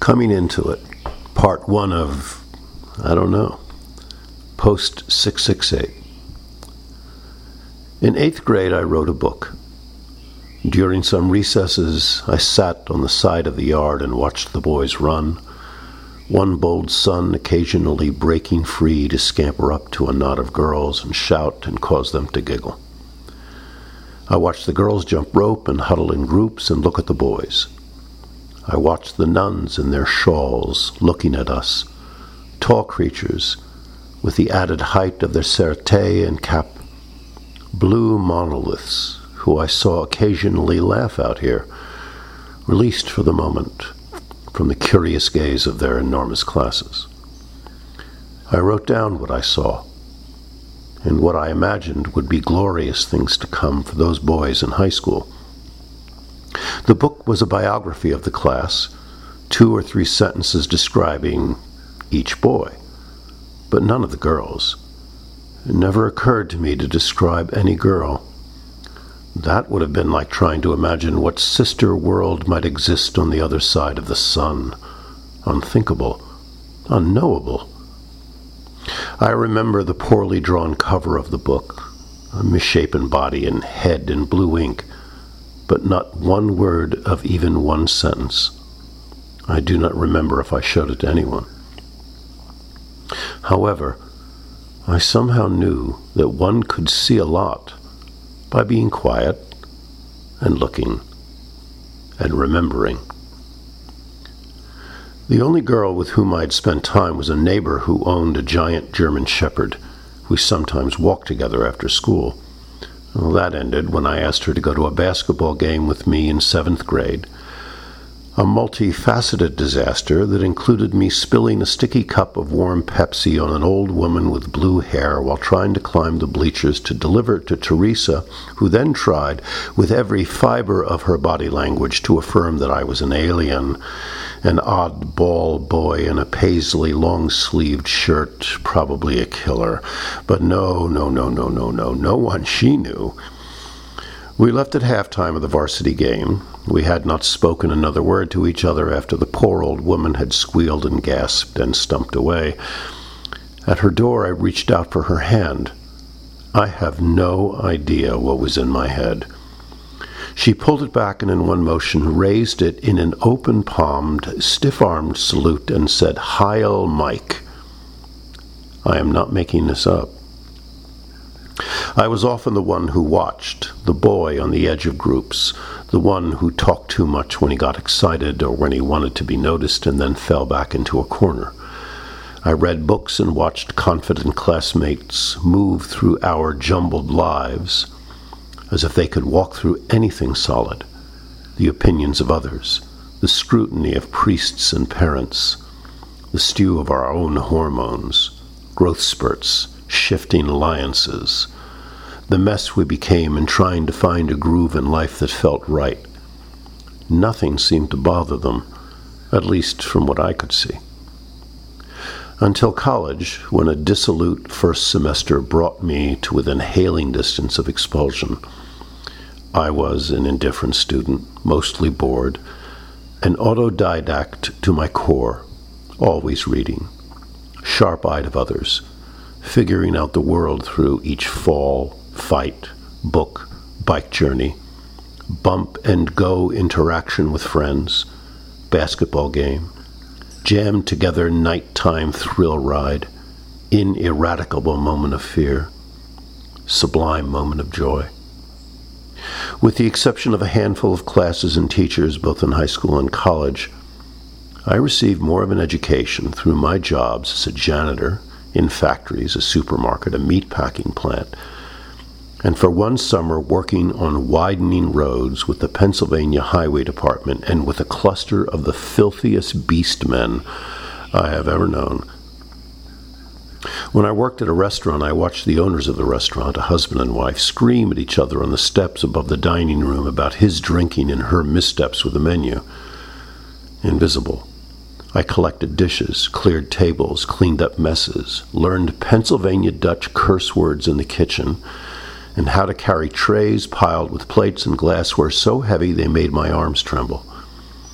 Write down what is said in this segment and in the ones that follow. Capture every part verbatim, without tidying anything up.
Coming into it, part one of, I don't know, post six six eight. In eighth grade, I wrote a book. During some recesses, I sat on the side of the yard and watched the boys run, one bold son occasionally breaking free to scamper up to a knot of girls and shout and cause them to giggle. I watched the girls jump rope and huddle in groups and look at the boys. I watched the nuns in their shawls looking at us, tall creatures with the added height of their serte and cap, blue monoliths who I saw occasionally laugh out here, released for the moment from the curious gaze of their enormous classes. I wrote down what I saw and what I imagined would be glorious things to come for those boys in high school. The book was a biography of the class, two or three sentences describing each boy, but none of the girls. It never occurred to me to describe any girl. That would have been like trying to imagine what sister world might exist on the other side of the sun. Unthinkable, unknowable. I remember the poorly drawn cover of the book, a misshapen body and head in blue ink, but not one word of even one sentence. I do not remember if I showed it to anyone. However, I somehow knew that one could see a lot by being quiet and looking and remembering. The only girl with whom I'd spent time was a neighbor who owned a giant German shepherd. We sometimes walked together after school. Well, that ended when I asked her to go to a basketball game with me in seventh grade. A multifaceted disaster that included me spilling a sticky cup of warm Pepsi on an old woman with blue hair while trying to climb the bleachers to deliver it to Teresa, who then tried with every fiber of her body language to affirm that I was an alien, an oddball boy in a paisley long-sleeved shirt, probably a killer. But no, no, no, no, no, no, no one she knew. We left at halftime of the varsity game. We had not spoken another word to each other after the poor old woman had squealed and gasped and stumped away. At her door, I reached out for her hand. I have no idea what was in my head. She pulled it back and in one motion raised it in an open-palmed, stiff-armed salute and said, "Heil Mike." I am not making this up. I was often the one who watched, the boy on the edge of groups, the one who talked too much when he got excited or when he wanted to be noticed and then fell back into a corner. I read books and watched confident classmates move through our jumbled lives as if they could walk through anything solid, the opinions of others, the scrutiny of priests and parents, the stew of our own hormones, growth spurts, shifting alliances, the mess we became in trying to find a groove in life that felt right. Nothing seemed to bother them, at least from what I could see. Until college, when a dissolute first semester brought me to within hailing distance of expulsion. I was an indifferent student, mostly bored, an autodidact to my core, always reading, sharp-eyed of others, figuring out the world through each fall, fight, book, bike journey, bump and go interaction with friends, basketball game, jammed together nighttime thrill ride, ineradicable moment of fear, sublime moment of joy. With the exception of a handful of classes and teachers, both in high school and college, I received more of an education through my jobs as a janitor, in factories, a supermarket, a meatpacking plant, and for one summer working on widening roads with the Pennsylvania Highway Department and with a cluster of the filthiest beast men I have ever known. When I worked at a restaurant, I watched the owners of the restaurant, a husband and wife, scream at each other on the steps above the dining room about his drinking and her missteps with the menu. Invisible. I collected dishes, cleared tables, cleaned up messes, learned Pennsylvania Dutch curse words in the kitchen, and how to carry trays piled with plates and glassware so heavy they made my arms tremble.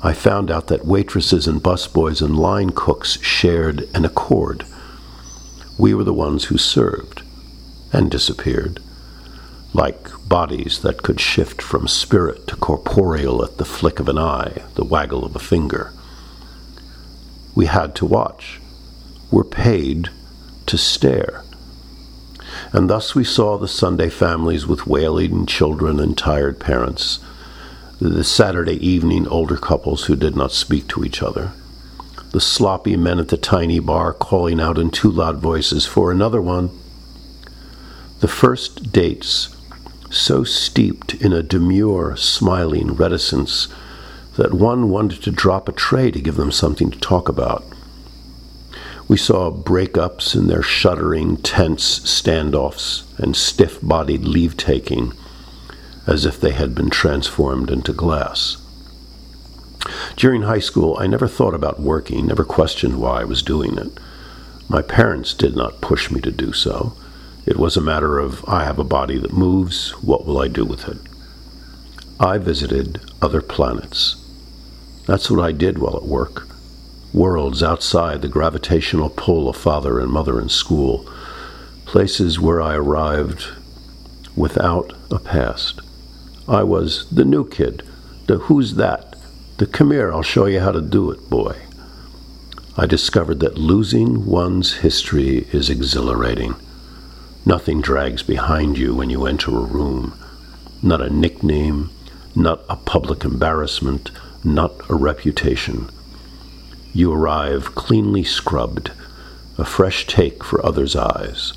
I found out that waitresses and busboys and line cooks shared an accord. We were the ones who served and disappeared, like bodies that could shift from spirit to corporeal at the flick of an eye, the waggle of a finger. We had to watch. Were paid to stare. And thus we saw the Sunday families with wailing children and tired parents, the Saturday evening older couples who did not speak to each other, the sloppy men at the tiny bar calling out in too loud voices for another one, the first dates so steeped in a demure, smiling reticence that one wanted to drop a tray to give them something to talk about. We saw breakups in their shuddering, tense standoffs and stiff-bodied leave-taking, as if they had been transformed into glass. During high school, I never thought about working, never questioned why I was doing it. My parents did not push me to do so. It was a matter of, I have a body that moves, what will I do with it? I visited other planets. That's what I did while at work. Worlds outside the gravitational pull of father and mother and school. Places where I arrived without a past. I was the new kid, the who's that, the come here, I'll show you how to do it boy. I discovered that losing one's history is exhilarating. Nothing drags behind you when you enter a room. Not a nickname, not a public embarrassment, not a reputation. You arrive cleanly scrubbed, a fresh take for others' eyes.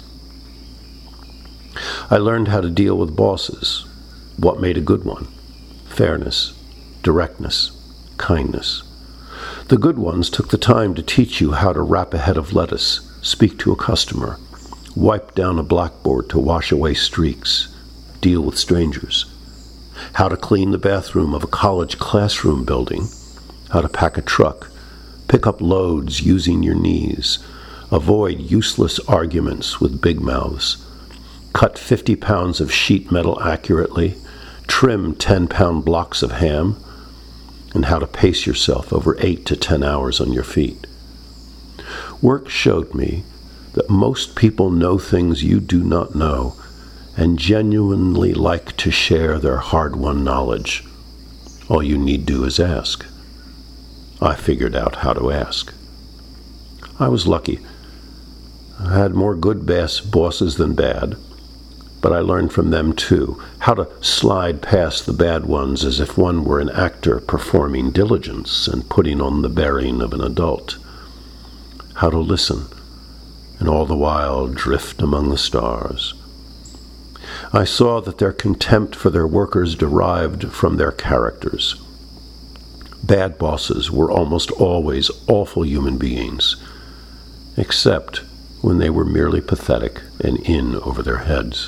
I learned how to deal with bosses, what made a good one, fairness, directness, kindness. The good ones took the time to teach you how to wrap a head of lettuce, speak to a customer, wipe down a blackboard to wash away streaks, deal with strangers, how to clean the bathroom of a college classroom building, how to pack a truck, pick up loads using your knees, avoid useless arguments with big mouths, cut fifty pounds of sheet metal accurately, trim ten-pound blocks of ham, and how to pace yourself over eight to ten hours on your feet. Work showed me that most people know things you do not know and genuinely like to share their hard-won knowledge. All you need do is ask. I figured out how to ask. I was lucky. I had more good bass bosses than bad, but I learned from them too how to slide past the bad ones as if one were an actor performing diligence and putting on the bearing of an adult. How to listen, and all the while drift among the stars. I saw that their contempt for their workers derived from their characters. Bad bosses were almost always awful human beings, except when they were merely pathetic and in over their heads.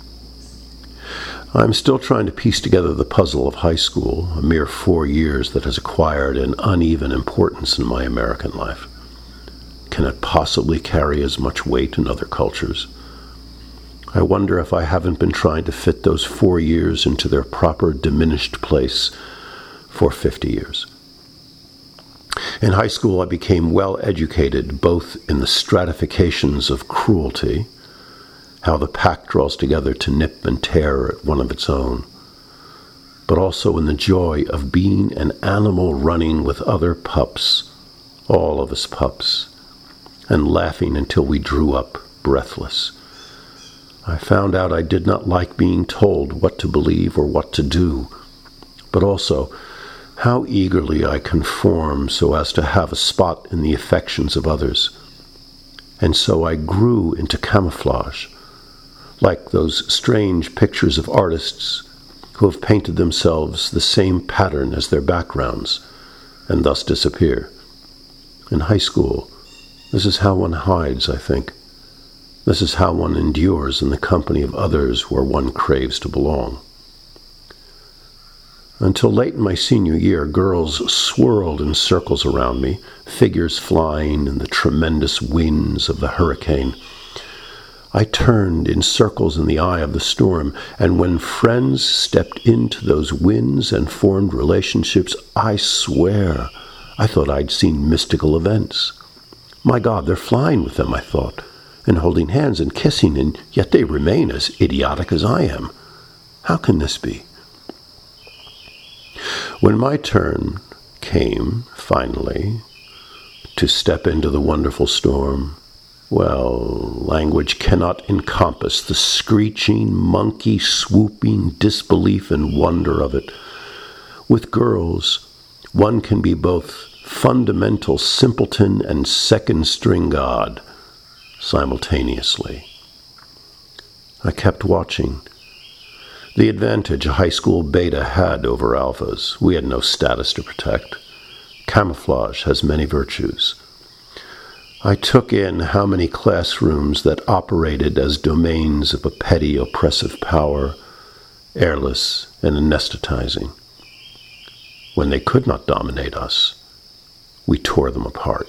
I'm still trying to piece together the puzzle of high school, a mere four years that has acquired an uneven importance in my American life. Can it possibly carry as much weight in other cultures? I wonder if I haven't been trying to fit those four years into their proper diminished place for fifty years. In high school, I became well educated both in the stratifications of cruelty, how the pack draws together to nip and tear at one of its own, but also in the joy of being an animal running with other pups, all of us pups, and laughing until we drew up breathless. I found out I did not like being told what to believe or what to do, but also how eagerly I conform so as to have a spot in the affections of others. And so I grew into camouflage, like those strange pictures of artists who have painted themselves the same pattern as their backgrounds, and thus disappear. In high school, this is how one hides, I think. This is how one endures in the company of others where one craves to belong. Until late in my senior year, girls swirled in circles around me, figures flying in the tremendous winds of the hurricane. I turned in circles in the eye of the storm, and when friends stepped into those winds and formed relationships, I swear I thought I'd seen mystical events. My God, they're flying with them, I thought, and holding hands and kissing, and yet they remain as idiotic as I am. How can this be? When my turn came, finally, to step into the wonderful storm, well, language cannot encompass the screeching, monkey, swooping disbelief and wonder of it. With girls, one can be both fundamental simpleton and second-string god simultaneously. I kept watching. The advantage a high school beta had over alphas. We had no status to protect. Camouflage has many virtues. I took in how many classrooms that operated as domains of a petty, oppressive power, airless and anesthetizing. When they could not dominate us, we tore them apart.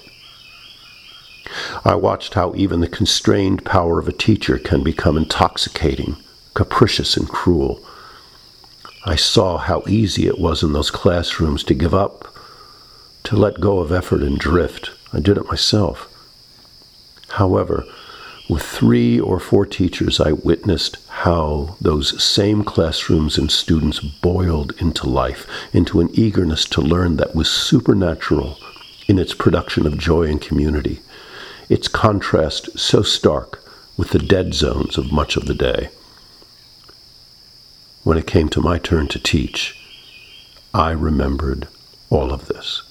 I watched how even the constrained power of a teacher can become intoxicating, capricious and cruel. I saw how easy it was in those classrooms to give up, to let go of effort and drift. I did it myself. However, with three or four teachers, I witnessed how those same classrooms and students boiled into life, into an eagerness to learn that was supernatural in its production of joy and community, its contrast so stark with the dead zones of much of the day. When it came to my turn to teach, I remembered all of this.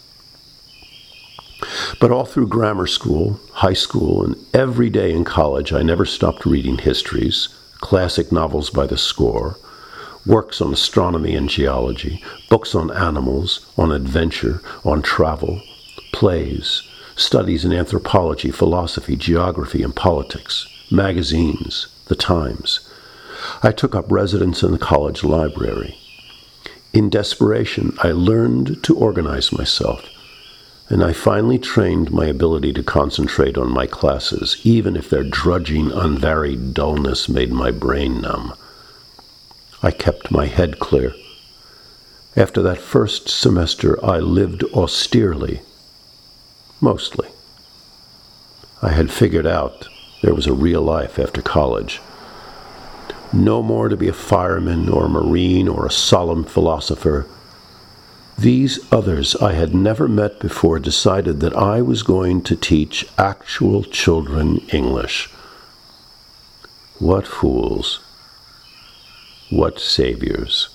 But all through grammar school, high school, and every day in college, I never stopped reading histories, classic novels by the score, works on astronomy and geology, books on animals, on adventure, on travel, plays, studies in anthropology, philosophy, geography, and politics, magazines, the Times. I took up residence in the college library. In desperation, I learned to organize myself, and I finally trained my ability to concentrate on my classes, even if their drudging, unvaried dullness made my brain numb. I kept my head clear. After that first semester, I lived austerely, mostly. I had figured out there was a real life after college. No more to be a fireman or a marine or a solemn philosopher. These others I had never met before decided that I was going to teach actual children English. What fools. What saviors.